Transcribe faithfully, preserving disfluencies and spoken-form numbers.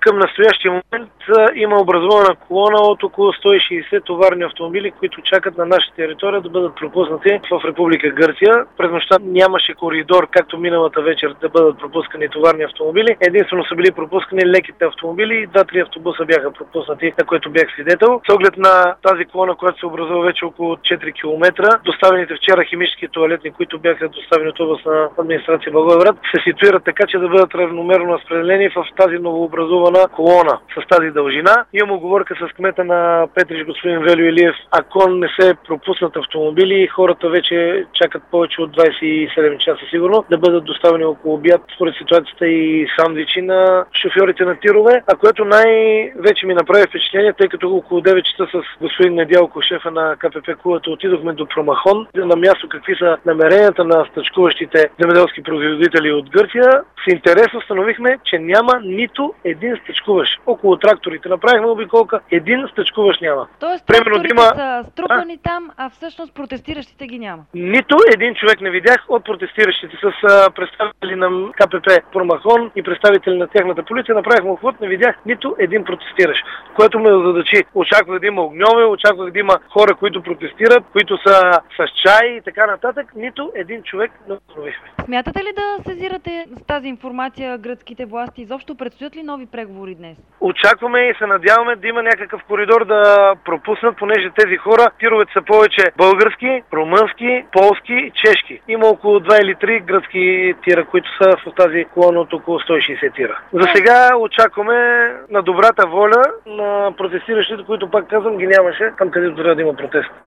Към настоящия момент има образувана колона от около сто и шейсет товарни автомобили, които чакат на нашата територия да бъдат пропуснати в Република Гърция. През нощта нямаше коридор, както миналата вечер, да бъдат пропускани товарни автомобили. Единствено са били пропускани леките автомобили и два-три автобуса бяха пропуснати, на което бях свидетел. С оглед на тази колона, която се образува вече около четири километра, доставените вчера химически туалетни, които бяха доставени от областна администрация Благоевград, се ситуират така, че да бъдат равномерно разпределени в тази новообразувана колона с тази дължина. Имам оговорка с кмета на Петрич, господин Велю Илиев. Ако не се пропуснат автомобили, хората вече чакат повече от двайсет и седем часа сигурно да бъдат доставени около обяд, според ситуацията, и сандвичи на шофьорите на тирове, а което най-вече ми направи впечатление, тъй като около девет часа с господин Недялко, шефа на КПП Кулата, отидохме до Промахон, на място какви са намеренията на стачкуващите земеделски производители от Гърция. С интерес установихме, че няма нито един стачкуващ. Около тракторите направихме обиколка, един стачкуващ няма. Тоест тракторите има... са струпани а? там, а всъщност протестиращите ги няма. Нито един човек не видях от протестиращите. С а, представители на КПП Промахон и представители на тяхната полиция направихме обход, не видях нито един протестиращ, което ме озадачи. Очаквах да има огньове, очаквах да има хора, които протестират, които са с чай и така нататък. Нито един човек не установихме. Смятате ли да сезирате с тази информация гръцките власти? Изобщо предстоят ли нови преговори днес? Очакваме и се надяваме да има някакъв коридор да пропуснат, понеже тези хора, тировете са повече български, румънски, полски, чешки. Има около два или три гръцки тира, които са в тази колона от около сто и шейсет тира. За сега очакваме на добрата воля на протестиращите, които, пак казвам, ги нямаше там, където трябва да има протест.